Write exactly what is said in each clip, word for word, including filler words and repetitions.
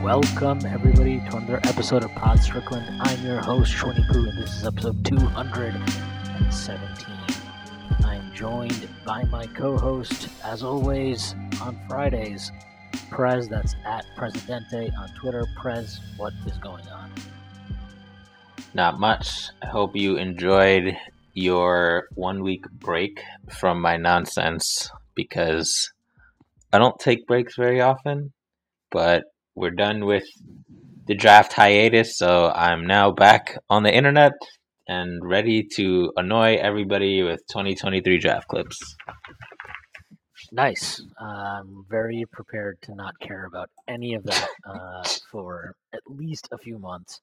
Welcome, everybody, to another episode of Pod Strickland. I'm your host, Shwinny Poo, and this is episode two hundred seventeen. I'm joined by my co-host, as always, on Fridays, Prez, that's at Presidente on Twitter. Prez, what is going on? Not much. I hope you enjoyed your one-week break from my nonsense, because I don't take breaks very often, but we're done with the draft hiatus, so I'm now back on the internet and ready to annoy everybody with twenty twenty-three draft clips. Nice. I'm very prepared to not care about any of that uh, for at least a few months.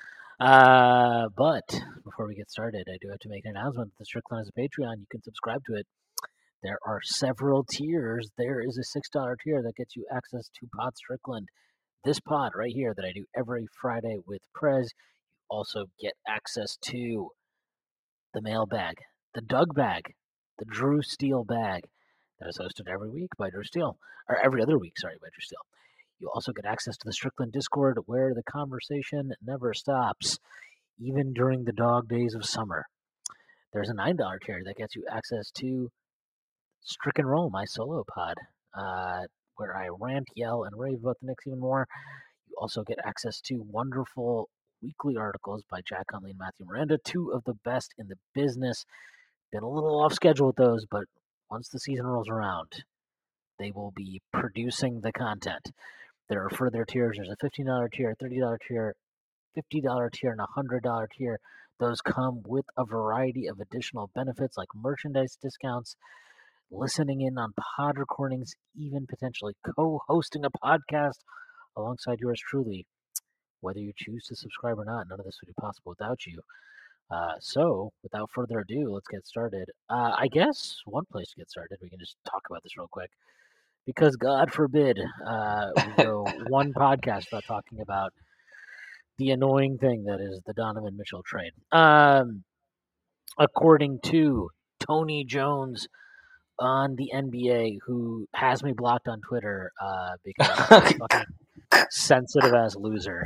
Uh, but before we get started, I do have to make an announcement that the Strickland is a Patreon. You can subscribe to it. There are several tiers. There is a six dollar tier that gets you access to Pod Strickland. This pod right here that I do every Friday with Prez. You also get access to the mailbag, the Doug bag, the Drew Steele bag that is hosted every week by Drew Steele, or every other week, sorry, by Drew Steele. You also get access to the Strickland Discord, where the conversation never stops, even during the dog days of summer. There's a nine dollar tier that gets you access to Strick and Roll, my solo pod, uh, where I rant, yell, and rave about the Knicks even more. You also get access to wonderful weekly articles by Jack Huntley and Matthew Miranda, two of the best in the business. Been a little off schedule with those, but once the season rolls around, they will be producing the content. There are further tiers. There's a fifteen dollar tier, a thirty dollar tier, fifty dollar tier, and a one hundred dollar tier. Those come with a variety of additional benefits like merchandise discounts, listening in on pod recordings, even potentially co-hosting a podcast alongside yours truly. Whether you choose to subscribe or not, none of this would be possible without you. Uh, so, without further ado, let's get started. Uh, I guess one place to get started, we can just talk about this real quick. Because God forbid uh, we go one podcast without talking about the annoying thing that is the Donovan Mitchell trade. Um, according to Tony Jones on the N B A, who has me blocked on Twitter uh, because he's a fucking sensitive-ass loser.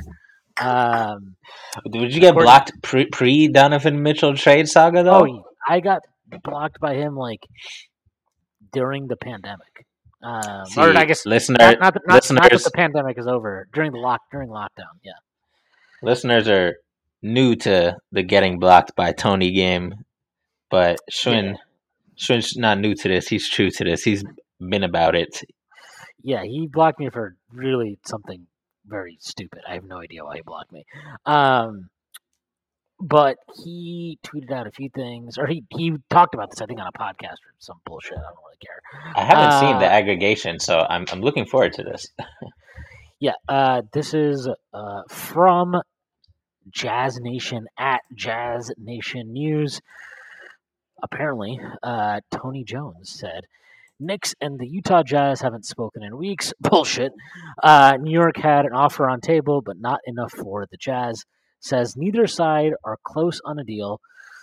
Um, Did you get blocked pre, pre Donovan Mitchell trade saga, though? Oh, I got blocked by him, like, during the pandemic. Um, See, or I guess listener, not, not, not, listeners, not that the pandemic is over. During the lock, during lockdown, yeah. Listeners are new to the getting blocked by Tony game, but Shwin, yeah. Shwin's not new to this. He's true to this. He's been about it. Yeah, he blocked me for really something very stupid. I have no idea why he blocked me. Um, but he tweeted out a few things, or he, he talked about this, I think, on a podcast or some bullshit. I don't really care. I haven't uh, seen the aggregation, so I'm I'm looking forward to this. yeah, uh, this is uh, from Jazz Nation at Jazz Nation News. Apparently, uh, Tony Jones said, Knicks and the Utah Jazz haven't spoken in weeks. Bullshit. Uh, New York had an offer on table, but not enough for the Jazz. Says neither side are close on a deal.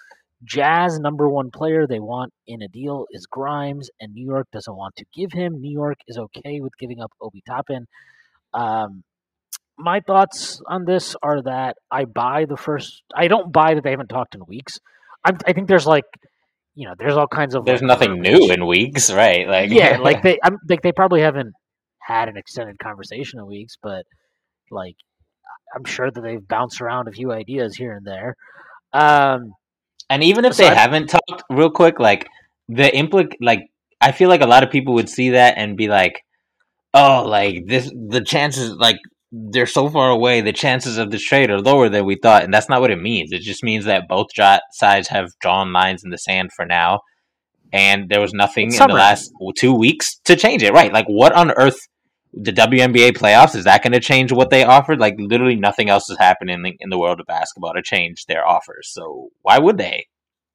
Jazz number one player they want in a deal is Grimes, and New York doesn't want to give him. New York is okay with giving up Obi Toppin. Um, my thoughts on this are that I buy the first. I don't buy that they haven't talked in weeks. I'm, I think there's like, you know, there's all kinds of. There's like, nothing new in weeks, right? Like yeah, like they, I'm like they probably haven't had an extended conversation in weeks, but like. I'm sure that they've bounced around a few ideas here and there. Um, and even if they I, haven't talked real quick, like the implic, like I feel like a lot of people would see that and be like, oh, like this, the chances, like they're so far away, the chances of this trade are lower than we thought. And that's not what it means. It just means that both sides have drawn lines in the sand for now. And there was nothing in the last two weeks to change it. Right. Like what on earth? The W N B A playoffs, is that going to change what they offered? Like, literally nothing else is happening in the world of basketball to change their offers. So why would they?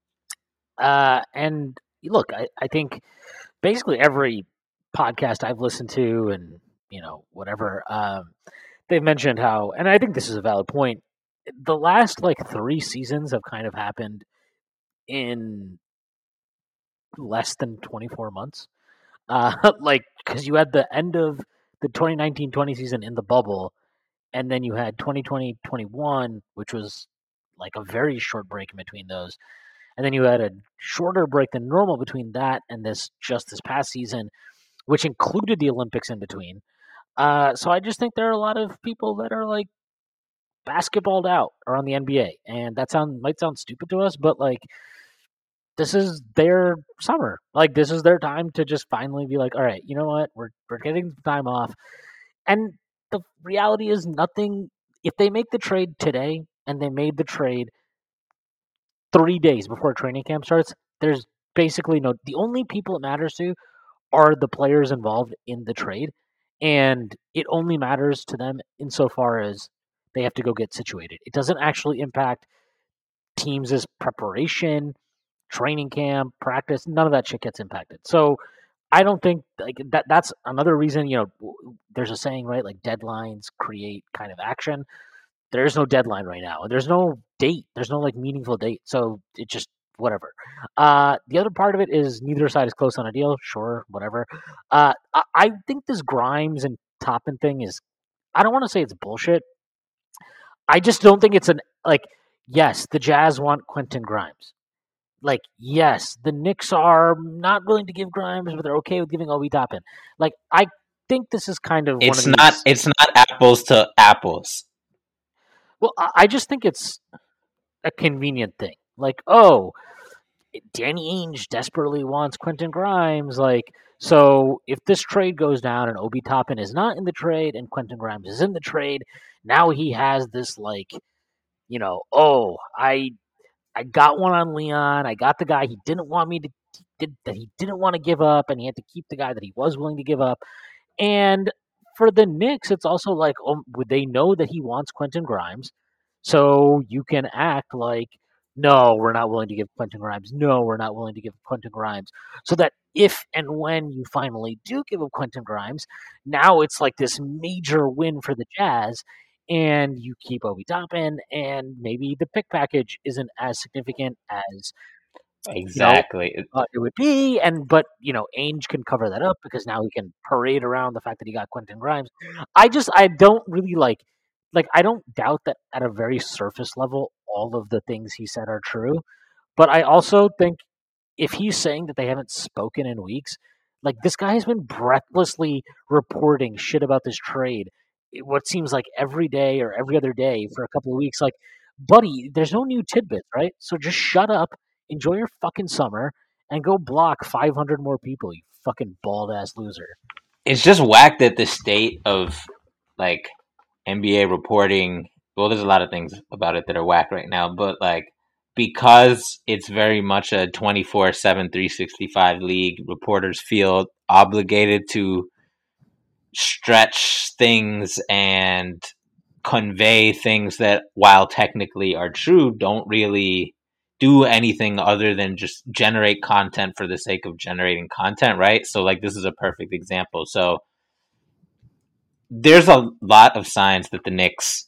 Uh, and look, I, I think basically every podcast I've listened to and, you know, whatever, um, they've mentioned how, and I think this is a valid point, the last, like, three seasons have kind of happened in less than twenty-four months. Uh, like, because you had the end of the twenty nineteen twenty season in the bubble, and then you had twenty twenty, twenty-one, which was like a very short break in between those. And then you had a shorter break than normal between that and this just this past season, which included the Olympics in between. Uh, so I just think there are a lot of people that are like basketballed out around the N B A, and that sound might sound stupid to us, but like this is their summer. Like this is their time to just finally be like, all right, you know what, we're we're getting time off, and the reality is nothing. If they make the trade today and they made the trade three days before training camp starts, there's basically no. The only people it matters to are the players involved in the trade, and it only matters to them insofar as they have to go get situated. It doesn't actually impact teams' preparation, training camp, practice. None of that shit gets impacted. So I don't think like that. That's another reason. You know, there's a saying, right? Like deadlines create kind of action. There's no deadline right now. There's no date. There's no like meaningful date. So it just whatever. Uh, the other part of it is neither side is close on a deal. Sure, whatever. Uh, I, I think this Grimes and Toppin thing is. I don't want to say it's bullshit. I just don't think it's an like. Yes, the Jazz want Quentin Grimes. Like, yes, the Knicks are not willing to give Grimes, but they're okay with giving Obi Toppin. Like, I think this is kind of it's one of not these... it's not apples to apples. Well, I just think it's a convenient thing. Like, oh, Danny Ainge desperately wants Quentin Grimes. Like, so if this trade goes down and Obi Toppin is not in the trade and Quentin Grimes is in the trade, now he has this like, you know, oh, I I got one on Leon. I got the guy he didn't want me to did, that he didn't want to give up, and he had to keep the guy that he was willing to give up. And for the Knicks, it's also like, oh, they know that he wants Quentin Grimes, so you can act like, no, we're not willing to give Quentin Grimes. No, we're not willing to give Quentin Grimes. So that if and when you finally do give up Quentin Grimes, now it's like this major win for the Jazz, and you keep Obi Toppin, and maybe the pick package isn't as significant as exactly you know, uh, it would be. And but you know, Ainge can cover that up because now he can parade around the fact that he got Quentin Grimes. I just I don't really like like I don't doubt that at a very surface level all of the things he said are true, but I also think if he's saying that they haven't spoken in weeks, like this guy has been breathlessly reporting shit about this trade what seems like every day or every other day for a couple of weeks. Like, buddy, there's no new tidbits, right? So just shut up, enjoy your fucking summer, and go block five hundred more people, you fucking bald ass loser. It's just whack that the state of like N B A reporting. Well, there's a lot of things about it that are whack right now, but like because it's very much a twenty-four seven, three sixty-five league, reporters feel obligated to stretch things and convey things that, while technically are true, don't really do anything other than just generate content for the sake of generating content, right? So like this is a perfect example. So there's a lot of signs that the Knicks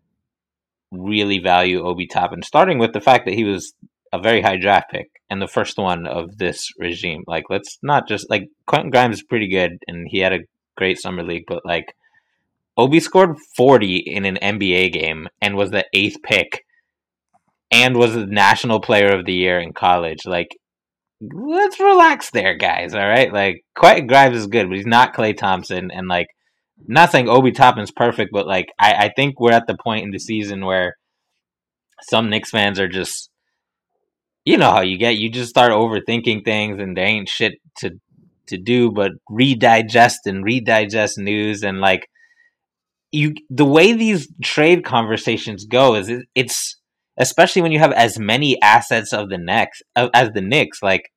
really value Obi Toppin, starting with the fact that he was a very high draft pick and the first one of this regime. Like, let's not just like Quentin Grimes is pretty good and he had a great summer league, but like Obi scored forty in an N B A game and was the eighth pick and was the national player of the year in college. Like, let's relax there, guys. All right. Like, Quentin Grimes is good, but he's not Klay Thompson. And like, not saying Obi Toppin's perfect, but like I, I think we're at the point in the season where some Knicks fans are just, you know how you get, you just start overthinking things and there ain't shit to to do but redigest and redigest news. And like you, the way these trade conversations go is it, it's especially when you have as many assets of the Knicks as the Knicks, like.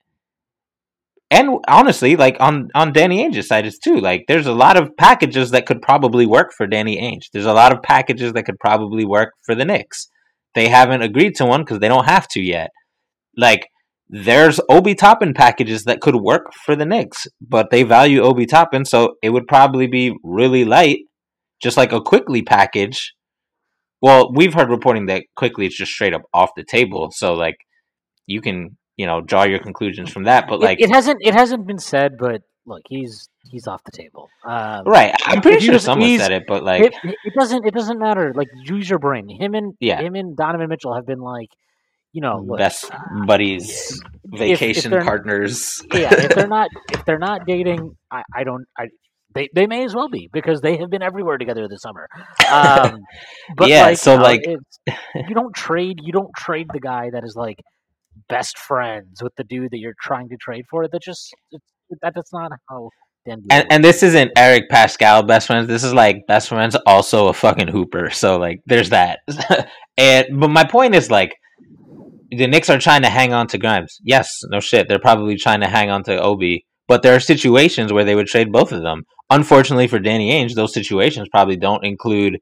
And honestly, like on, on Danny Ainge's side is too. Like, there's a lot of packages that could probably work for Danny Ainge. There's a lot of packages that could probably work for the Knicks. They haven't agreed to one because they don't have to yet. Like, there's Obi Toppin packages that could work for the Knicks, but they value Obi Toppin, so it would probably be really light, just like a Quickly package. Well, we've heard reporting that Quickly is just straight up off the table, so like you can. You know, draw your conclusions from that, but like it, it hasn't it hasn't been said, but look, he's he's off the table. Um, right. I'm pretty sure was, someone said it, but like it, it doesn't it doesn't matter. Like use your brain. Him and yeah. him and Donovan Mitchell have been like, you know, look, best buddies, if, vacation if partners. Yeah, if they're not if they're not dating, I, I don't I they, they may as well be because they have been everywhere together this summer. Um, but yeah, like, so you know, like it's, you don't trade you don't trade the guy that is like best friends with the dude that you're trying to trade for. That just that that's not how. And, and this isn't Eric Pascal best friends. This is like best friends also a fucking hooper. So like there's that. and but my point is like the Knicks are trying to hang on to Grimes. Yes, no shit. They're probably trying to hang on to Obi. But there are situations where they would trade both of them. Unfortunately for Danny Ainge, those situations probably don't include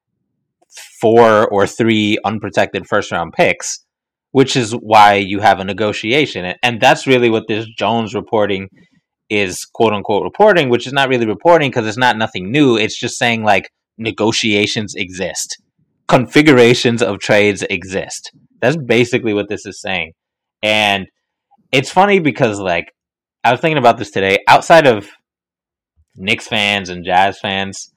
four or three unprotected first round picks, which is why you have a negotiation. And that's really what this Jones reporting is, quote unquote, reporting, which is not really reporting because it's not nothing new. It's just saying like negotiations exist. Configurations of trades exist. That's basically what this is saying. And it's funny because like I was thinking about this today. Outside of Knicks fans and Jazz fans,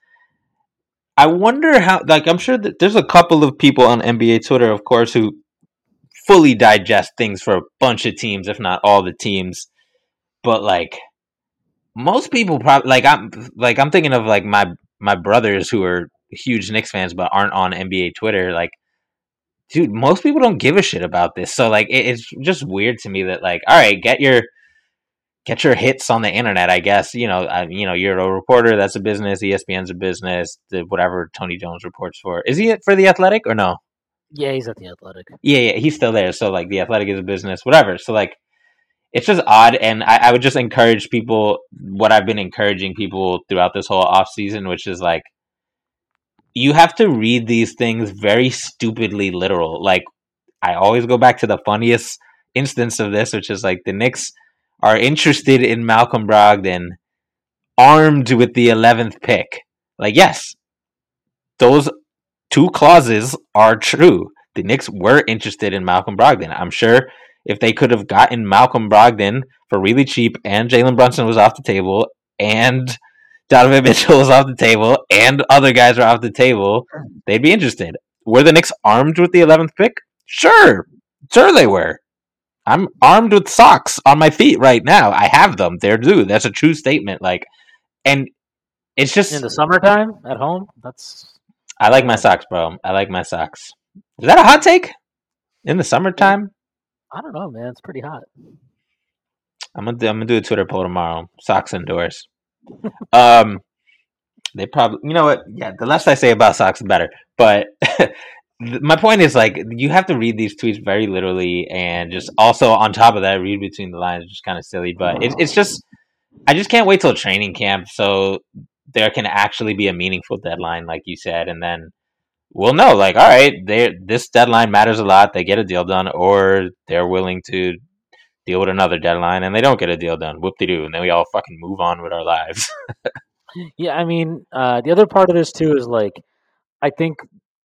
I wonder how, like, I'm sure that there's a couple of people on N B A Twitter, of course, who fully digest things for a bunch of teams, if not all the teams. But, like, most people probably, like, I'm like I'm thinking of, like, my, my brothers who are huge Knicks fans but aren't on N B A Twitter. Like, dude, most people don't give a shit about this. So, like, it, it's just weird to me that, like, all right, get your... Get your hits on the internet, I guess. You know, I, you know, you're a reporter. That's a business. E S P N's a business. The, whatever Tony Jones reports for. Is he for The Athletic or no? Yeah, he's at The Athletic. Yeah, yeah, he's still there. So, like, The Athletic is a business, whatever. So, like, it's just odd. And I, I would just encourage people, what I've been encouraging people throughout this whole off season, which is, like, you have to read these things very stupidly literal. Like, I always go back to the funniest instance of this, which is, like, the Knicks are interested in Malcolm Brogdon, armed with the eleventh pick. Like, yes, those two clauses are true. The Knicks were interested in Malcolm Brogdon. I'm sure if they could have gotten Malcolm Brogdon for really cheap and Jalen Brunson was off the table and Donovan Mitchell was off the table and other guys are off the table, they'd be interested. Were the Knicks armed with the eleventh pick? Sure. Sure they were. I'm armed with socks on my feet right now. I have them. They're due. That's a true statement. Like, and it's just in the summertime at home. That's. I like my socks, bro. I like my socks. Is that a hot take? In the summertime? I don't know, man. It's pretty hot. I'm gonna do, I'm gonna do a Twitter poll tomorrow. Socks indoors. um, they probably. You know what? Yeah, the less I say about socks, the better. But. My point is, like, you have to read these tweets very literally, and just also on top of that, read between the lines, which is kind of silly. But it, it's just, I just can't wait till training camp so there can actually be a meaningful deadline, like you said, and then we'll know, like, all right, they this deadline matters a lot. They get a deal done, or they're willing to deal with another deadline, and they don't get a deal done. Whoop-de-doo, and then we all fucking move on with our lives. Yeah, I mean, uh, the other part of this too is like, I think.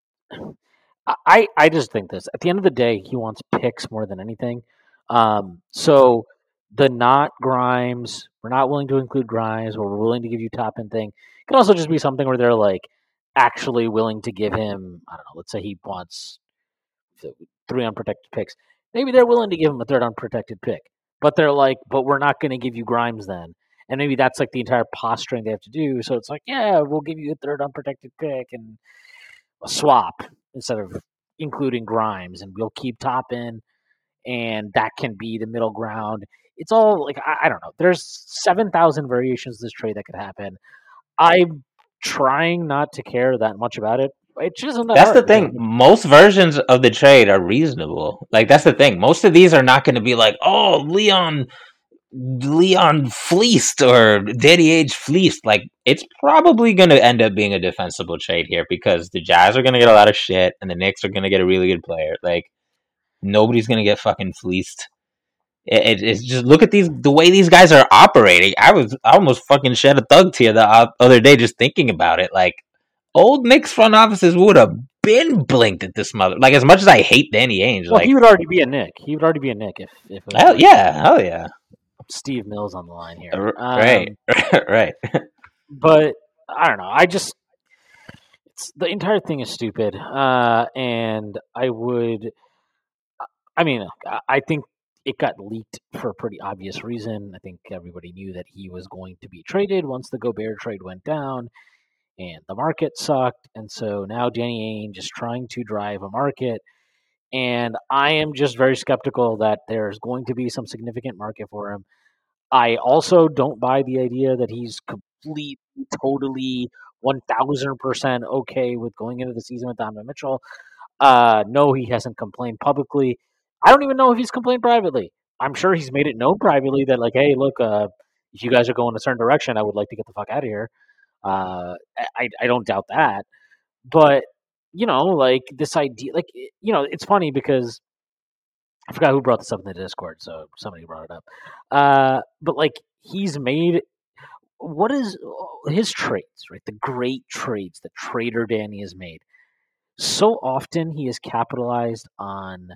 I, I just think this. At the end of the day, he wants picks more than anything. Um, so the not Grimes, we're not willing to include Grimes, or we're willing to give you top end thing. It could also just be something where they're like actually willing to give him, I don't know, let's say he wants three unprotected picks. Maybe they're willing to give him a third unprotected pick. But they're like, but we're not going to give you Grimes then. And maybe that's like the entire posturing they have to do. So it's like, yeah, we'll give you a third unprotected pick and a swap instead of including Grimes, and we'll keep Toppin, and that can be the middle ground. It's all like, I, I don't know. There's seven thousand variations of this trade that could happen. I'm trying not to care that much about it. It just isn't that That's hard. the thing. Most versions of the trade are reasonable. Like, that's the thing. Most of these are not going to be like, oh, Leon Leon fleeced or Danny Ainge fleeced. Like, it's probably going to end up being a defensible trade here because the Jazz are going to get a lot of shit and the Knicks are going to get a really good player. Like, nobody's going to get fucking fleeced. It, it, it's just, look at these, the way these guys are operating. I was I almost fucking shed a thug tear the other day just thinking about it. Like, old Knicks front offices would have been blinked at this mother. Like, as much as I hate Danny Ainge, well, like, he would already be a Knick. He would already be a Knick if if. It was hell like, yeah, hell yeah. Steve Mills on the line here. Right, Um, right. but I don't know. I just it's, the entire thing is stupid, uh, and I would. I mean, I- I think it got leaked for a pretty obvious reason. I think everybody knew that he was going to be traded once the Gobert trade went down, and the market sucked. And so now Danny Ainge is trying to drive a market, and I am just very skeptical that there's going to be some significant market for him. I also don't buy the idea that he's completely, totally, one thousand percent okay with going into the season with Donovan Mitchell. Uh, no, he hasn't complained publicly. I don't even know if he's complained privately. I'm sure he's made it known privately that, like, hey, look, uh, if you guys are going a certain direction, I would like to get the fuck out of here. Uh, I, I don't doubt that. But, you know, like, this idea, like, you know, it's funny because I forgot who brought this up in the Discord, so somebody brought it up. Uh, but, like, he's made what is his trades, right? The great trades that Trader Danny has made. So often he has capitalized on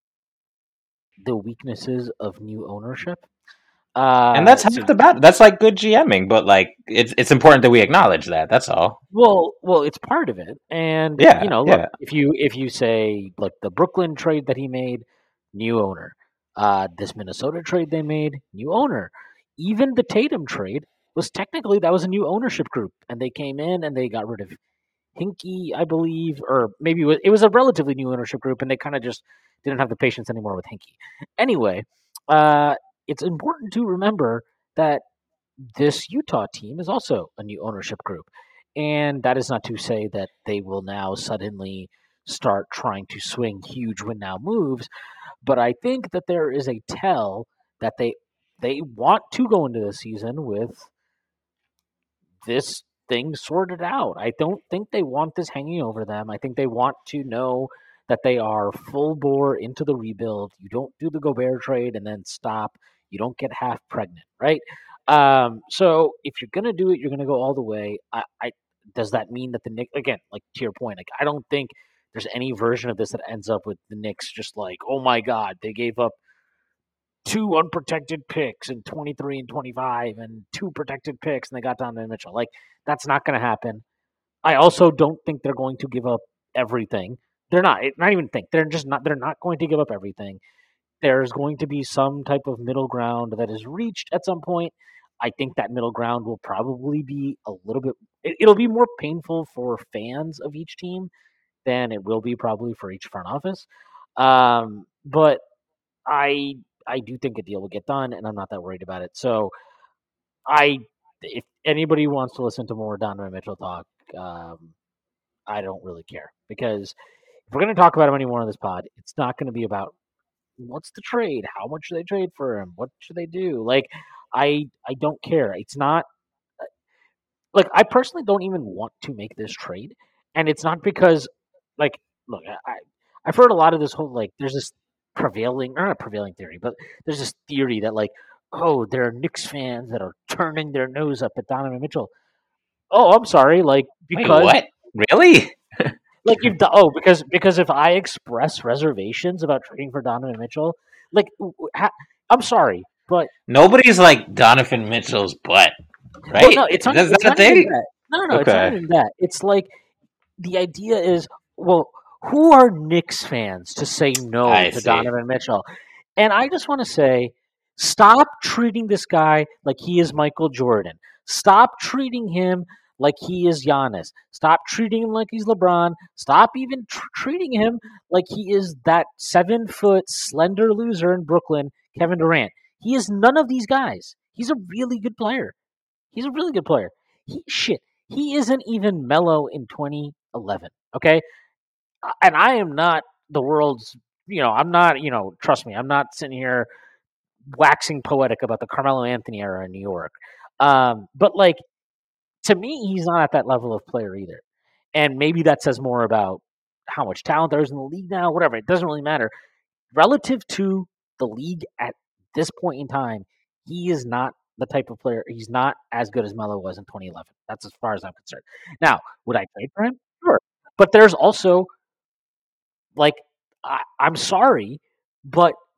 the weaknesses of new ownership. Uh, And that's half so, the battle. That's like good GMing, but like it's it's important that we acknowledge that. That's all. well, well, it's part of it, and Yeah, you know, look, yeah. if you if you say like the Brooklyn trade that he made, new owner, uh, this Minnesota trade they made, new owner, even the Tatum trade was technically that was a new ownership group, and they came in and they got rid of Hinkie, I believe, or maybe it was, it was a relatively new ownership group, and they kind of just didn't have the patience anymore with Hinkie. Anyway, uh, it's important to remember that this Utah team is also a new ownership group, and that is not to say that they will now suddenly start trying to swing huge win now moves, but I think that there is a tell that they they want to go into the season with this thing sorted out. I don't think they want this hanging over them. I think they want to know that they are full bore into the rebuild. You don't do the Gobert trade and then stop. You don't get half pregnant, right? Um, so if you're gonna do it, you're gonna go all the way. I, I does that mean that the Knicks again, like to your point, like I don't think there's any version of this that ends up with the Knicks just like, oh my god, they gave up two unprotected picks in twenty-three and twenty-five and two protected picks and they got Donovan Mitchell. Like, that's not going to happen. I also don't think they're going to give up everything. They're not. Not even think. They're just not. They're not going to give up everything. There's going to be some type of middle ground that is reached at some point. I think that middle ground will probably be a little bit. It, it'll be more painful for fans of each team than it will be probably for each front office. Um, but I I do think a deal will get done, and I'm not that worried about it. So I, if anybody wants to listen to more Donovan Mitchell talk, um, I don't really care because if we're going to talk about him anymore on this pod, it's not going to be about what's the trade, how much should they trade for him, what should they do. Like I I don't care. It's not like I personally don't even want to make this trade, and it's not because like look I I've heard a lot of this whole like there's this prevailing or not a prevailing theory, but there's this theory that like oh there are Knicks fans that are turning their nose up at Donovan Mitchell. Oh, I'm sorry, like Wait, because what? Really? like if the oh because because if I express reservations about trading for Donovan Mitchell, like ha, I'm sorry, but Nobody's like Donovan Mitchell's butt, right? well, no, it's not. Is It's that a not even thing? that. No, no, no, it's not Okay. even that. It's like the idea is, well, who are Knicks fans to say no I to see. Donovan Mitchell? And I just want to say, stop treating this guy like he is Michael Jordan. Stop treating him like he is Giannis. Stop treating him like he's LeBron. Stop even tr- treating him like he is that seven foot slender loser in Brooklyn, Kevin Durant. He is none of these guys. He's a really good player. He's a really good player. He shit. He isn't even Melo in twenty eleven. Okay, and I am not the world's. You know, I'm not. You know, trust me. I'm not sitting here waxing poetic about the Carmelo Anthony era in New York. Um, but like to me, he's not at that level of player either. And maybe that says more about how much talent there is in the league now. Whatever. It doesn't really matter relative to the league at this point in time. He is not the type of player. He's not as good as Melo was in twenty eleven. That's as far as I'm concerned. Now, would I trade for him? Sure. But there's also like I, I'm sorry, but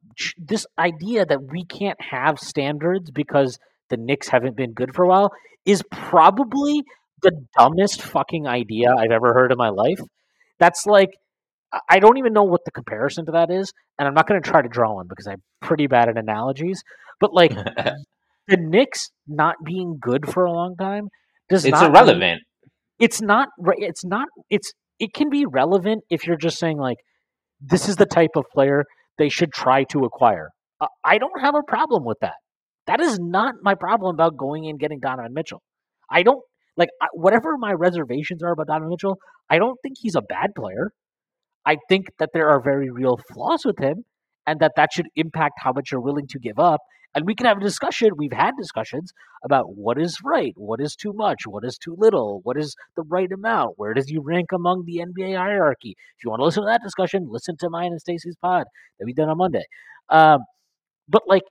this idea that we can't have standards because the Knicks haven't been good for a while is probably the dumbest fucking idea I've ever heard in my life. That's like, I don't even know what the comparison to that is, and I'm not going to try to draw one because I'm pretty bad at analogies. But like the Knicks not being good for a long time does it's not irrelevant. Mean, it's not. It's not. It's. It can be relevant if you're just saying like, this is the type of player they should try to acquire. Uh, I don't have a problem with that. That is not my problem about going and getting Donovan Mitchell. I don't like I, whatever my reservations are about Donovan Mitchell. I don't think he's a bad player. I think that there are very real flaws with him, and that that should impact how much you're willing to give up. And we can have a discussion. We've had discussions about what is right, what is too much, what is too little, what is the right amount, where does he rank among the N B A hierarchy. If you want to listen to that discussion, listen to mine and Stacey's pod that we did on Monday. Um, but like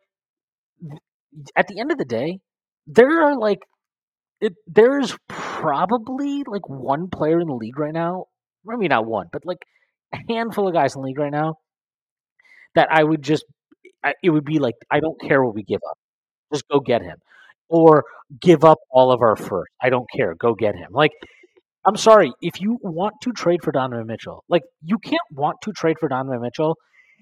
at the end of the day, there are like it, there's probably like one player in the league right now. Maybe not one, but like a handful of guys in the league right now that I would just it would be like, I don't care what we give up. Just go get him. Or give up all of our first. I don't care. Go get him. Like, I'm sorry. If you want to trade for Donovan Mitchell, like, you can't want to trade for Donovan Mitchell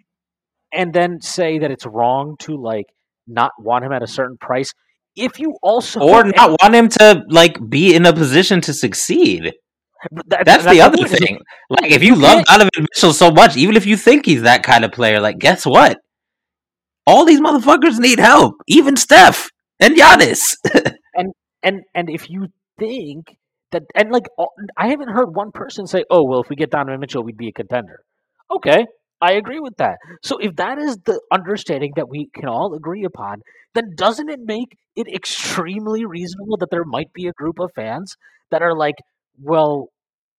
and then say that it's wrong to, like, not want him at a certain price. If you also... Or not want him to, like, be in a position to succeed. That, that's, that's the other thing. Like, if you, you love Donovan Mitchell so much, even if you think he's that kind of player, like, guess what? All these motherfuckers need help, even Steph and Giannis. and and and if you think that, and like, I haven't heard one person say, "Oh, well, if we get Donovan Mitchell, we'd be a contender." Okay, I agree with that. So if that is the understanding that we can all agree upon, then doesn't it make it extremely reasonable that there might be a group of fans that are like, "Well,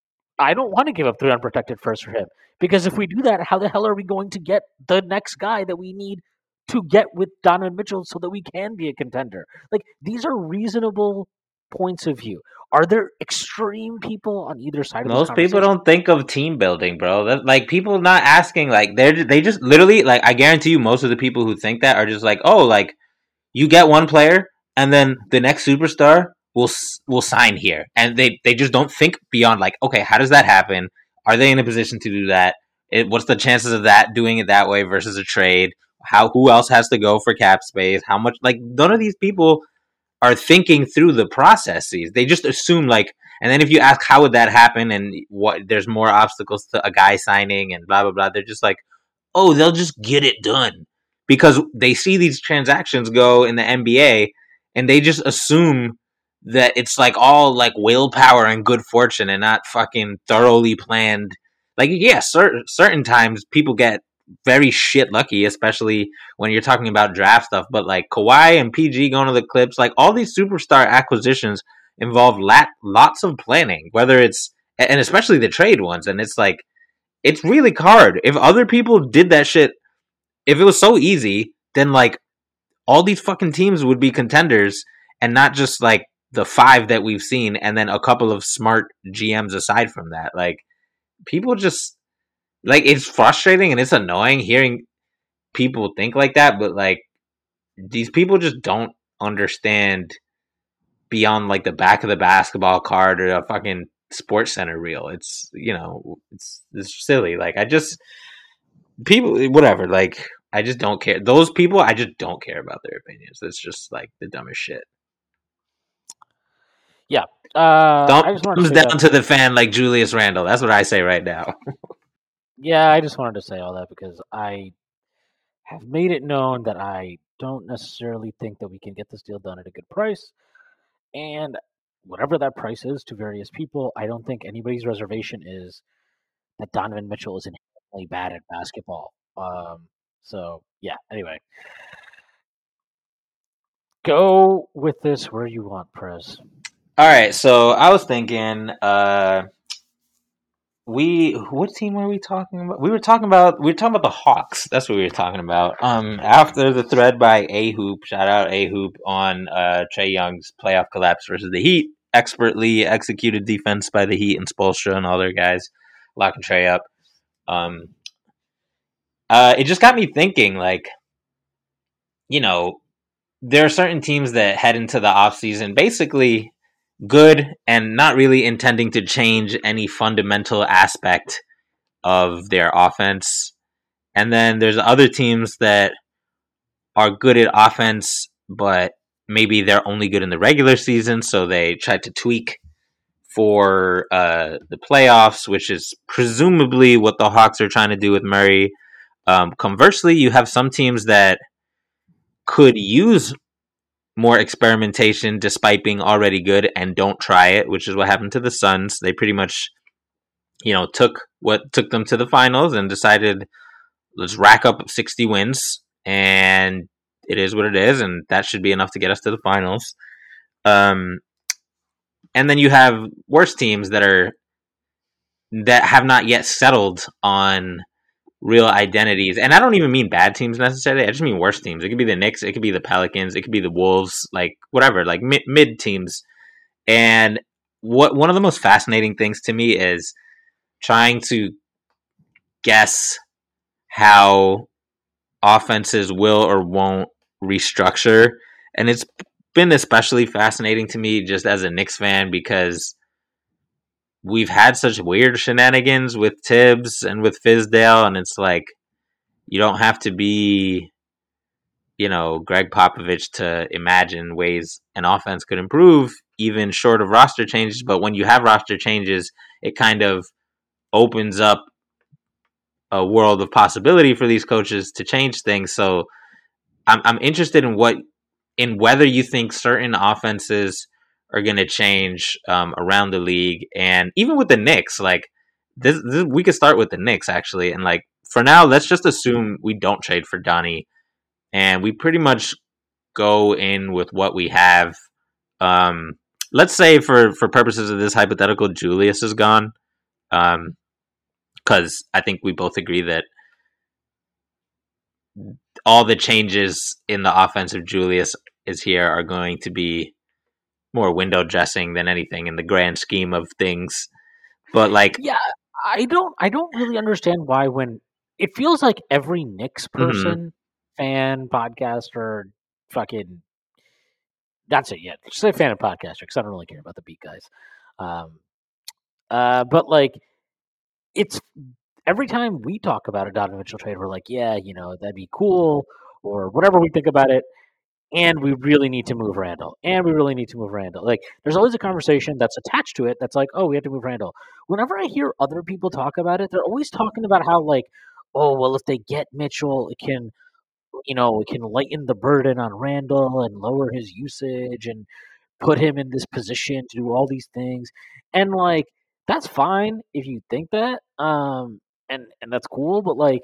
I don't want to give up three unprotected first for him, because if we do that, how the hell are we going to get the next guy that we need to get with Donovan Mitchell so that we can be a contender?" Like, these are reasonable points of view. Are there extreme people on either side of this Most people don't think of team building, bro. That, like, people not asking, like, they're they just literally, like, I guarantee you most of the people who think that are just like, oh, like, you get one player and then the next superstar will will sign here. And they, they just don't think beyond, like, okay, how does that happen? Are they in a position to do that? It, what's the chances of that, doing it that way versus a trade? How, who else has to go for cap space? How much, like, none of these people are thinking through the processes. They just assume, like, and then if you ask how would that happen and what, there's more obstacles to a guy signing and blah, blah, blah. They're just like, oh, they'll just get it done because they see these transactions go in the N B A and they just assume that it's like all like willpower and good fortune and not fucking thoroughly planned. Like, yeah, certain, certain times people get very shit lucky, especially when you're talking about draft stuff. But like Kawhi and P G going to the Clips, like all these superstar acquisitions involve lat- lots of planning, whether it's, and especially the trade ones. And it's like, it's really hard. If other people did that shit, if it was so easy, then like all these fucking teams would be contenders and not just like the five that we've seen and then a couple of smart G Ms aside from that. Like, people just, like, it's frustrating and it's annoying hearing people think like that, but like these people just don't understand beyond like the back of the basketball card or a fucking Sports Center reel. It's, you know, it's it's silly. Like, I just, people, whatever, like, I just don't care. Those people, I just don't care about their opinions. It's just like the dumbest shit. Yeah. Uh, Thumb, I just thumbs to down that. to the fan like Julius Randle. That's what I say right now. Yeah, I just wanted to say all that because I have made it known that I don't necessarily think that we can get this deal done at a good price. And whatever that price is to various people, I don't think anybody's reservation is that Donovan Mitchell is inherently bad at basketball. Um, so, yeah, anyway. Go with this where you want, Prez. All right, so I was thinking, uh, we what team were we talking about? We were talking about we were talking about the Hawks. That's what we were talking about. Um, after the thread by A Hoop, shout out A Hoop on uh, Trae Young's playoff collapse versus the Heat. Expertly executed defense by the Heat and Spoelstra and all their guys locking Trae up. Um, uh, it just got me thinking, like, you know, there are certain teams that head into the offseason basically good and not really intending to change any fundamental aspect of their offense. And then there's other teams that are good at offense, but maybe they're only good in the regular season, so they try to tweak for uh, the playoffs, which is presumably what the Hawks are trying to do with Murray. Um, conversely, you have some teams that could use more experimentation despite being already good and don't try it, which is what happened to the Suns. They pretty much, you know, took what took them to the finals and decided, let's rack up sixty wins, and it is what it is, and that should be enough to get us to the finals. Um, and then you have worse teams that are that have not yet settled on real identities. And I don't even mean bad teams necessarily. I just mean worse teams. It could be the Knicks. It could be the Pelicans. It could be the Wolves. Like whatever. Like mid, mid teams. And what one of the most fascinating things to me is trying to guess how offenses will or won't restructure. And it's been especially fascinating to me just as a Knicks fan because we've had such weird shenanigans with Tibbs and with Fizdale, and it's like you don't have to be, you know, Greg Popovich to imagine ways an offense could improve, even short of roster changes. But when you have roster changes, it kind of opens up a world of possibility for these coaches to change things. So I'm I'm interested in what in whether you think certain offenses are going to change um, around the league, and even with the Knicks, like this, this, we could start with the Knicks actually, and like for now, let's just assume we don't trade for Donnie, and we pretty much go in with what we have. Um, let's say for for purposes of this hypothetical, Julius is gone, um, because I think we both agree that all the changes in the offense of Julius is here are going to be more window dressing than anything in the grand scheme of things. But like, yeah, I don't, I don't really understand why when it feels like every Knicks person, mm-hmm. fan, podcaster, fucking, that's it. Yeah, just say fan and podcaster because I don't really care about the beat guys. Um, uh, but like, it's every time we talk about a Donovan Mitchell trade, we're like, yeah, you know, that'd be cool or whatever we think about it. And we really need to move Randall. And we really need to move Randall. Like, there's always a conversation that's attached to it that's like, oh, we have to move Randall. Whenever I hear other people talk about it, they're always talking about how, like, oh, well, if they get Mitchell, it can, you know, it can lighten the burden on Randall and lower his usage and put him in this position to do all these things. And, like, that's fine if you think that. Um, and, and that's cool. But, like,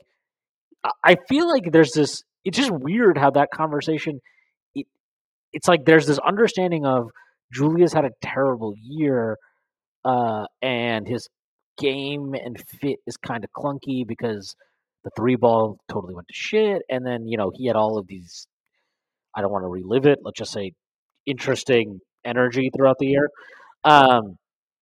I feel like there's this, it's just weird how that conversation – it's like there's this understanding of Julius had a terrible year uh, and his game and fit is kind of clunky because the three ball totally went to shit. And then, you know, he had all of these, I don't want to relive it, let's just say interesting energy throughout the year. Um,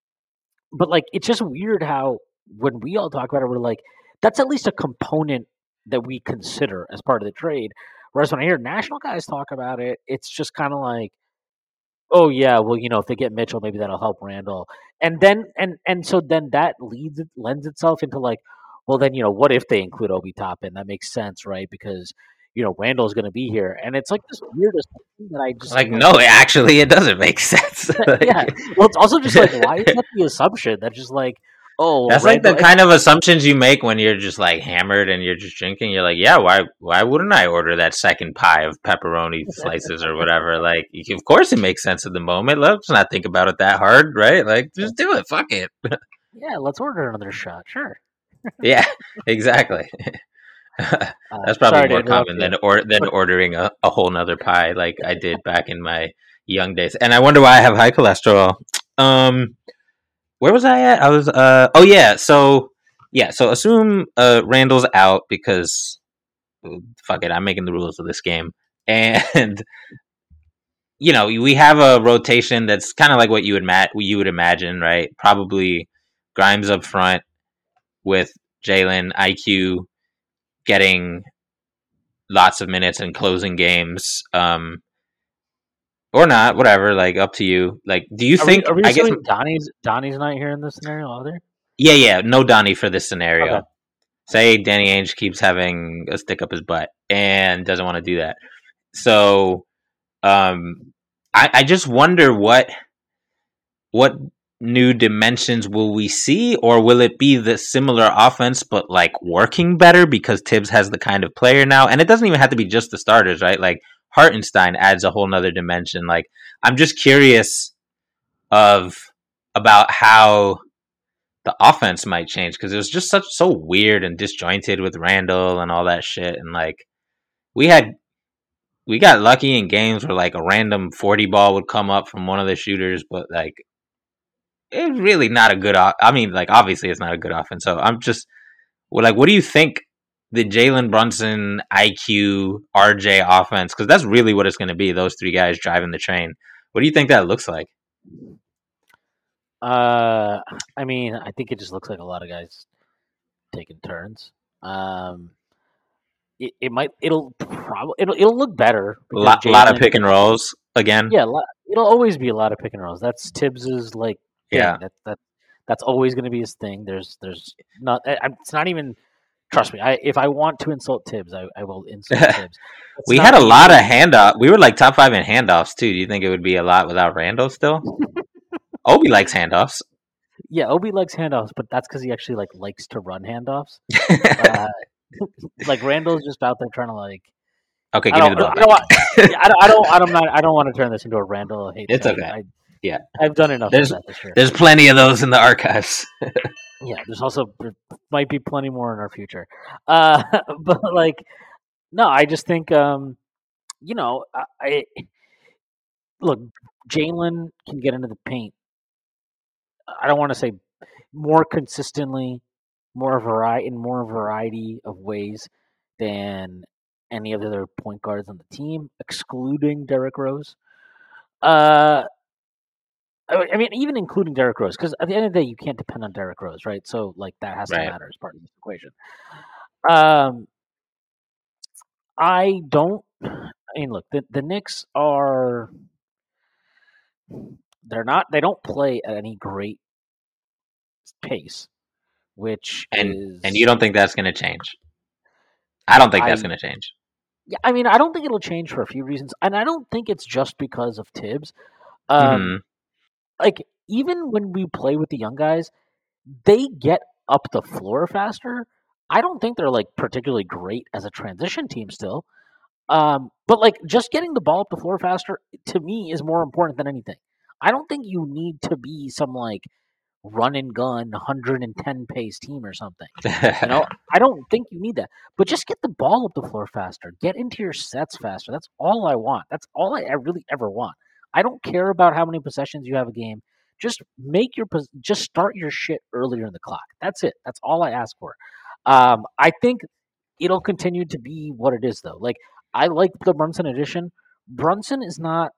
but like, it's just weird how when we all talk about it, we're like, that's at least a component that we consider as part of the trade. Whereas when I hear national guys talk about it, it's just kind of like, oh yeah, well, you know, if they get Mitchell, maybe that'll help Randall. And then and and so then that leads lends itself into like, well, then, you know, what if they include Obi Toppin? That makes sense, right? Because, you know, Randall's going to be here, and it's like this weirdest thing that I just like, like no, actually, it doesn't make sense. Like, yeah, well, it's also just like, why is that the assumption that just like. Oh, that's like the kind of assumptions you make when you're just like hammered and you're just drinking. You're like, yeah, why why wouldn't I order that second pie of pepperoni slices or whatever? Like, of course it makes sense at the moment. Let's not think about it that hard, right? Like, just do it. Fuck it. Yeah, let's order another shot. Sure. Yeah, exactly. That's uh, probably more common than or than ordering a, a whole nother pie like I did back in my young days. And I wonder why I have high cholesterol. Um. Where was I at? I was, uh, oh yeah, so, yeah, so assume uh, Randall's out because, fuck it, I'm making the rules of this game. And, you know, we have a rotation that's kind of like what you would, ma- you would imagine, right? Probably Grimes up front with Jalen, I Q, getting lots of minutes and closing games, um, or not, whatever. Like up to you. Like, do you Are think? we, are we I guess. assuming Donnie's Donnie's not here in this scenario either? Yeah, yeah. No Donnie for this scenario. Okay. Say Danny Ainge keeps having a stick up his butt and doesn't want to do that. So, um, I, I just wonder what what new dimensions will we see, or will it be the similar offense but like working better because Tibbs has the kind of player now? And it doesn't even have to be just the starters, right? Like Hartenstein adds a whole nother dimension. Like I'm just curious of about how the offense might change because it was just such so weird and disjointed with Randall and all that shit. And like we had we got lucky in games where like a random forty ball would come up from one of the shooters, but like it's really not a good. I mean, like obviously it's not a good offense. So I'm just well, like, what do you think the Jalen Brunson, I Q, R J offense? Because that's really what it's going to be. Those three guys driving the train. What do you think that looks like? Uh, I mean, I think it just looks like a lot of guys taking turns. Um, it, it might it'll probably it'll it'll look better. A lot, lot of pick and rolls again. Yeah, it'll always be a lot of pick and rolls. That's Tibbs's like thing. Yeah. That that that's always going to be his thing. There's there's not. I, it's not even. Trust me. I if I want to insult Tibbs, I, I will insult Tibbs. It's we had a lot of handoff. We were like top five in handoffs too. Do you think it would be a lot without Randall still? Obi likes handoffs. Yeah, Obi likes handoffs, but that's because he actually like likes to run handoffs. uh, like Randall's just out there trying to like. Okay, give me the ball. I don't, want, I don't. I don't. I don't. I don't want to turn this into a Randall hate. It's thing. okay. I, yeah, I've done enough there's, of that this year. There's plenty of those in the archives. Yeah, there's also there might be plenty more in our future. Uh, but like, no, I just think, um, you know, I, I look, Jalen can get into the paint. I don't want to say more consistently, more variety in more variety of ways than any of the other point guards on the team, excluding Derrick Rose. Uh, I mean, even including Derrick Rose, because at the end of the day, you can't depend on Derrick Rose, right? So, like, that has right. to matter as part of this equation. Um, I don't. I mean, look, the the Knicks are. They're not. They don't play at any great pace, which and is. And you don't think that's going to change? I don't think that's going to change. Yeah, I mean, I don't think it'll change for a few reasons, and I don't think it's just because of Tibbs. Um, mm-hmm. Like, even when we play with the young guys, they get up the floor faster. I don't think they're, like, particularly great as a transition team still. Um, but, like, just getting the ball up the floor faster, to me, is more important than anything. I don't think you need to be some, like, run and gun, one hundred ten pace team or something. You know, I don't think you need that. But just get the ball up the floor faster. Get into your sets faster. That's all I want. That's all I really ever want. I don't care about how many possessions you have a game. Just make your just start your shit earlier in the clock. That's it. That's all I ask for. Um, I think it'll continue to be what it is, though. Like, I like the Brunson addition. Brunson is not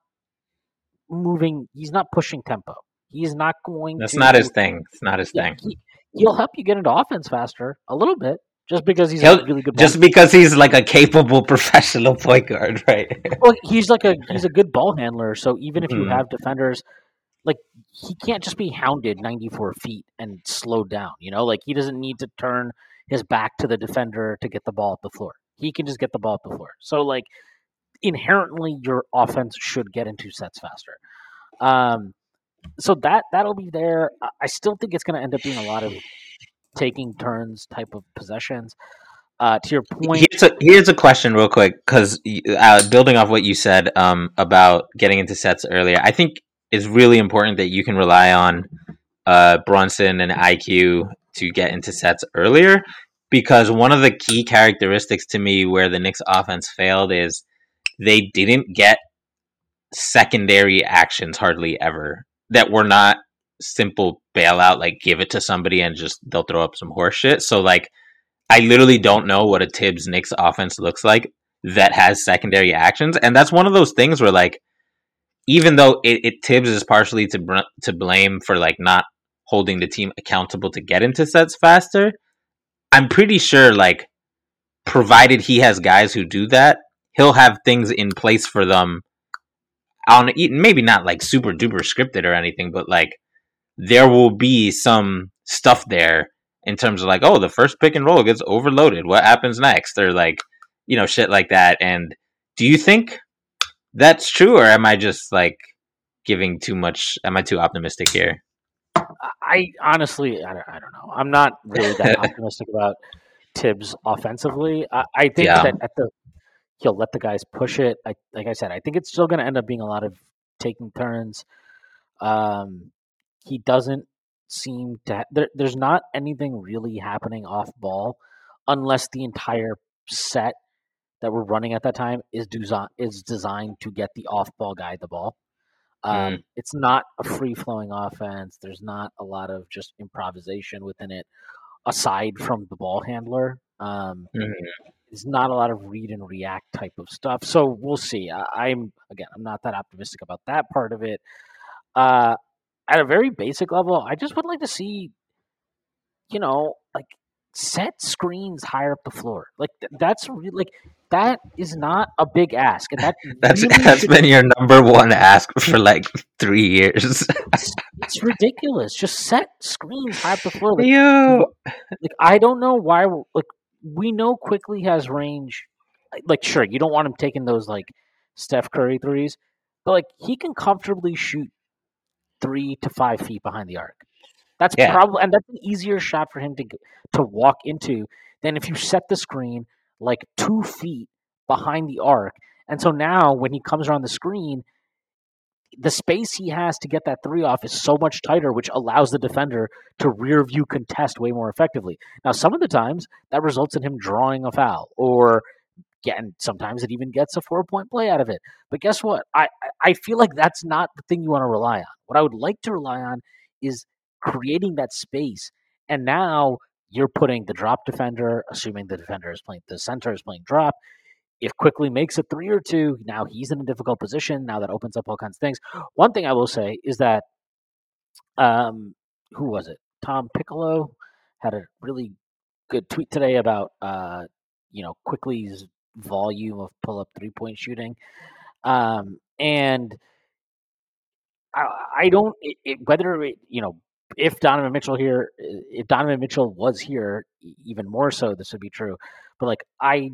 moving. He's not pushing tempo. He's not going. That's to, not his thing. It's not his yeah, thing. He, he'll help you get into offense faster a little bit. Just because he's He'll, a really good, just because he's like a capable professional point guard, right? Well, he's like a he's a good ball handler. So even if you mm. have defenders, like he can't just be hounded ninety-four feet and slowed down. You know, like he doesn't need to turn his back to the defender to get the ball up the floor. He can just get the ball up the floor. So like inherently, your offense should get into sets faster. Um, so that that'll be there. I still think it's going to end up being a lot of taking turns type of possessions. Uh, to your point, here's a, here's a question real quick, because uh, building off what you said um, about getting into sets earlier, I think it's really important that you can rely on uh, Brunson and I Q to get into sets earlier, because one of the key characteristics to me where the Knicks offense failed is they didn't get secondary actions hardly ever that were not simple bailout, like give it to somebody and just they'll throw up some horse shit. So like I literally don't know what a Tibbs Knicks offense looks like that has secondary actions, and that's one of those things where like even though it, it Tibbs is partially to br- to blame for like not holding the team accountable to get into sets faster, I'm pretty sure like provided he has guys who do that, he'll have things in place for them. On maybe not like super duper scripted or anything, but like there will be some stuff there in terms of like, oh, the first pick and roll gets overloaded. What happens next? Or like, you know, shit like that. And do you think that's true, or am I just like giving too much? Am I too optimistic here? I honestly, I don't, I don't know. I'm not really that optimistic about Tibbs offensively. I, I think Yeah. that at the he'll let the guys push it. I, like I said, I think it's still going to end up being a lot of taking turns. Um, he doesn't seem to. Ha- there, there's not anything really happening off ball, unless the entire set that we're running at that time is desi- is designed to get the off ball guy the ball. Mm. Um, it's not a free flowing offense. There's not a lot of just improvisation within it, aside from the ball handler. Um, Mm-hmm. There's not a lot of read and react type of stuff. So we'll see. I, I'm again, I'm not that optimistic about that part of it. Uh, at a very basic level, I just would like to see, you know, like set screens higher up the floor. Like th- that's re- like that is not a big ask, and that That's really that's should, been your number one ask for like three years. it's, it's ridiculous. Just set screens high up the floor. Like, Yo, like I don't know why. we're- Like we know quickly has range. Like sure, you don't want him taking those like Steph Curry threes, but like he can comfortably shoot three to five feet behind the arc. That's yeah, probably and that's an easier shot for him to to walk into than if you set the screen like two feet behind the arc. And so now when he comes around the screen, the space he has to get that three off is so much tighter, which allows the defender to rear view contest way more effectively. Now, some of the times that results in him drawing a foul, or and sometimes it even gets a four point play out of it. But guess what? I I feel like that's not the thing you want to rely on. What I would like to rely on is creating that space. And now you're putting the drop defender, assuming the defender is playing the center is playing drop. If Quickly makes a three or two, now he's in a difficult position. Now that opens up all kinds of things. One thing I will say is that um, who was it? Tom Piccolo had a really good tweet today about uh, you know Quickly's volume of pull up three point shooting, um, and I, I don't it, it, whether it, you know if Donovan Mitchell here, if Donovan Mitchell was here, e- even more so, this would be true. But like I,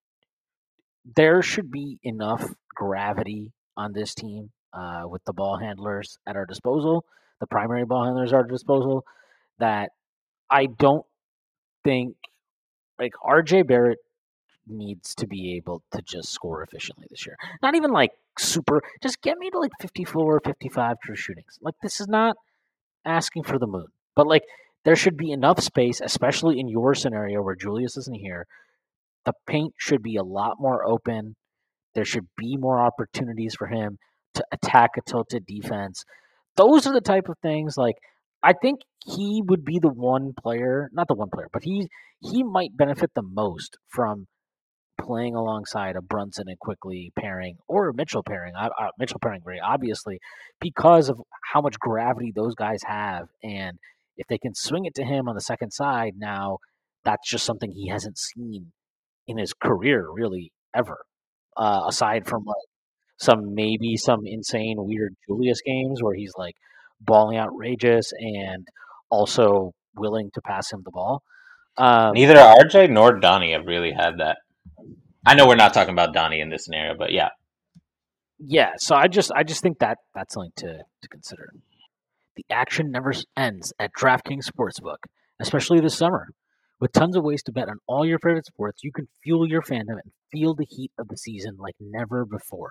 there should be enough gravity on this team uh, with the ball handlers at our disposal, the primary ball handlers at our disposal, that I don't think like R J Barrett needs to be able to just score efficiently this year. Not even like super, just get me to like fifty-four, fifty-five true shootings. Like this is not asking for the moon, but like there should be enough space, especially in your scenario where Julius isn't here. The paint should be a lot more open. There should be more opportunities for him to attack a tilted defense. Those are the type of things like I think he would be the one player, not the one player, but he he might benefit the most from playing alongside a Brunson and Quickly pairing or a Mitchell pairing. Uh, uh, Mitchell pairing very obviously because of how much gravity those guys have, and if they can swing it to him on the second side, now that's just something he hasn't seen in his career really ever. Uh, aside from like some maybe some insane weird Julius games where he's like balling outrageous and also willing to pass him the ball. Um, neither R J nor Donnie have really had that. I know we're not talking about Donnie in this scenario, but yeah. yeah, so I just I just think that that's something to to consider. The action never ends at DraftKings Sportsbook, especially this summer. With tons of ways to bet on all your favorite sports, you can fuel your fandom and feel the heat of the season like never before.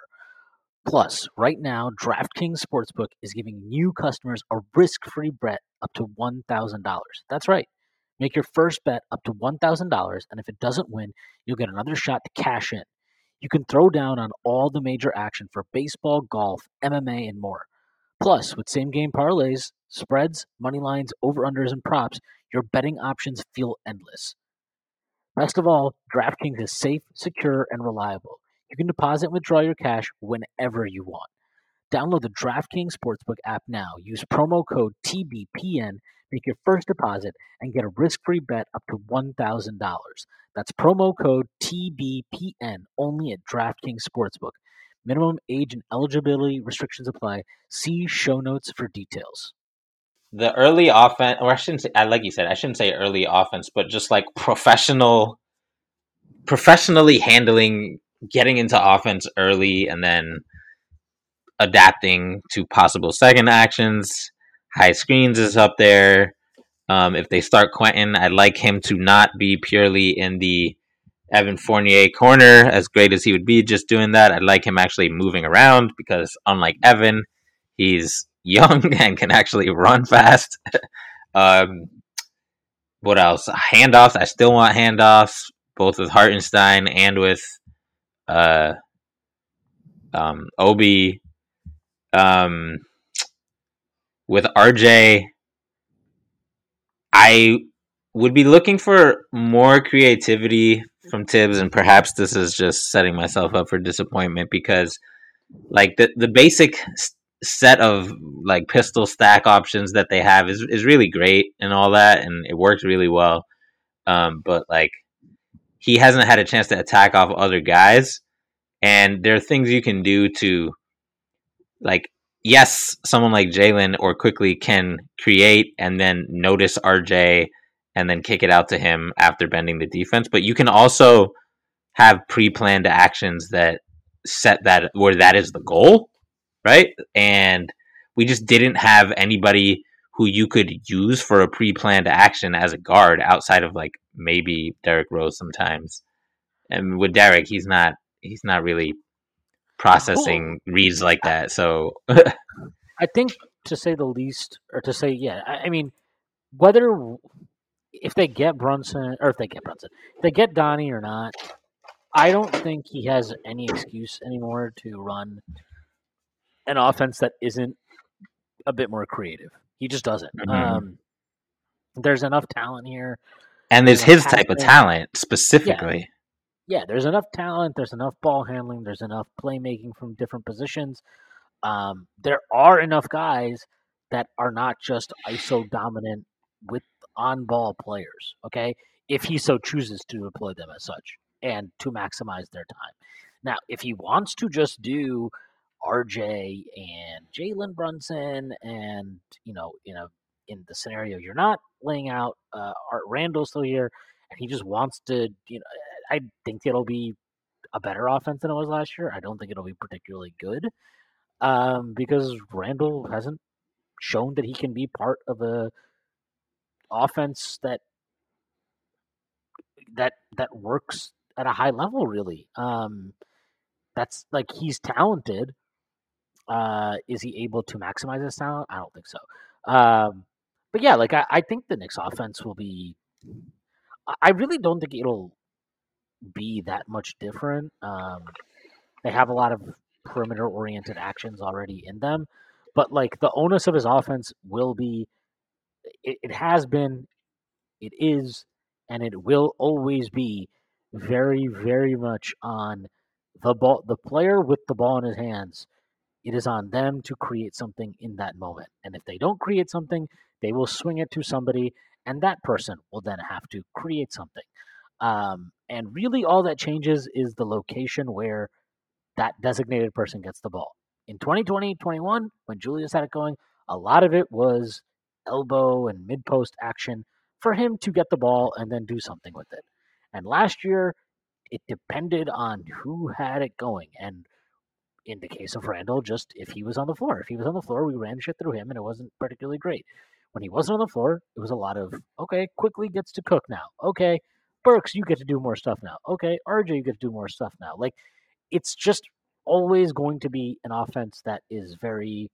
Plus, right now, DraftKings Sportsbook is giving new customers a risk-free bet up to one thousand dollars. That's right. Make your first bet up to one thousand dollars, and if it doesn't win, you'll get another shot to cash in. You can throw down on all the major action for baseball, golf, M M A, and more. Plus, with same game parlays, spreads, money lines, over-unders, and props, your betting options feel endless. Best of all, DraftKings is safe, secure, and reliable. You can deposit and withdraw your cash whenever you want. Download the DraftKings Sportsbook app now. Use promo code T B P N. Make your first deposit and get a risk-free bet up to one thousand dollars. That's promo code T B P N only at DraftKings Sportsbook. Minimum age and eligibility restrictions apply. See show notes for details. The early offense, or I shouldn't say, like you said, I shouldn't say early offense, but just like professional, professionally handling, getting into offense early and then adapting to possible second actions. High screens is up there. Um, if they start Quentin, I'd like him to not be purely in the Evan Fournier corner, as great as he would be just doing that. I'd like him actually moving around because unlike Evan, he's young and can actually run fast. um, what else? Handoffs. I still want handoffs, both with Hartenstein and with uh, um, Obi. Um, with R J, I would be looking for more creativity from Tibbs, and perhaps this is just setting myself up for disappointment because, like, the the basic set of like pistol stack options that they have is is really great and all that, and it works really well. Um, but like, he hasn't had a chance to attack off other guys, and there are things you can do to, like, yes, someone like Jalen or Quickly can create and then notice R J and then kick it out to him after bending the defense. But you can also have pre-planned actions that set that where that is the goal, right? And we just didn't have anybody who you could use for a pre-planned action as a guard outside of like maybe Derrick Rose sometimes. And with Derrick, he's not he's not really processing oh. reads like that. So I think, to say the least, or to say, yeah, I, I mean, whether if they get Brunson or if they get Brunson, if they get Donnie or not, I don't think he has any excuse anymore to run an offense that isn't a bit more creative. He just doesn't. Mm-hmm. Um, there's enough talent here. And there's, there's his type of talent specifically. Yeah. yeah, there's enough talent. There's enough ball handling. There's enough playmaking from different positions. Um, there are enough guys that are not just I S O dominant with on-ball players, okay? If he so chooses to deploy them as such and to maximize their time. Now, if he wants to just do R J and Jalen Brunson and, you know, in a in the scenario you're not laying out uh, Art Randall still here, and he just wants to, you know, I think it'll be a better offense than it was last year. I don't think it'll be particularly good um, because Randall hasn't shown that he can be part of a offense that that that works at a high level, really. Um, that's like, he's talented. Uh, is he able to maximize his talent? I don't think so. Um, but yeah, like I, I think the Knicks offense will be. I really don't think it'll be that much different. Um, they have a lot of perimeter-oriented actions already in them, but like the onus of his offense will be. It, it has been, it is, and it will always be very, very much on the ball, the player with the ball in his hands. It is on them to create something in that moment. And if they don't create something, they will swing it to somebody, and that person will then have to create something. Um, and really all that changes is the location where that designated person gets the ball. In twenty twenty, twenty-one, when Julius had it going, a lot of it was elbow and mid-post action for him to get the ball and then do something with it. And last year, it depended on who had it going. And in the case of Randall, just if he was on the floor. If he was on the floor, we ran shit through him, and it wasn't particularly great. When he wasn't on the floor, it was a lot of, okay, Quickly gets to cook now. Okay, Burks, you get to do more stuff now. Okay, R J, you get to do more stuff now. Like, it's just always going to be an offense that is very,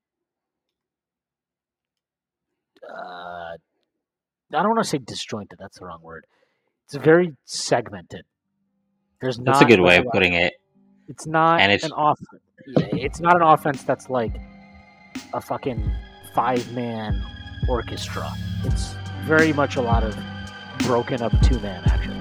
uh, I don't want to say disjointed. That's the wrong word. It's very segmented. There's not. That's a good way of putting it. It's not and it's, an offense. It's not an offense that's like a fucking five-man orchestra. It's very much a lot of broken up two-man action.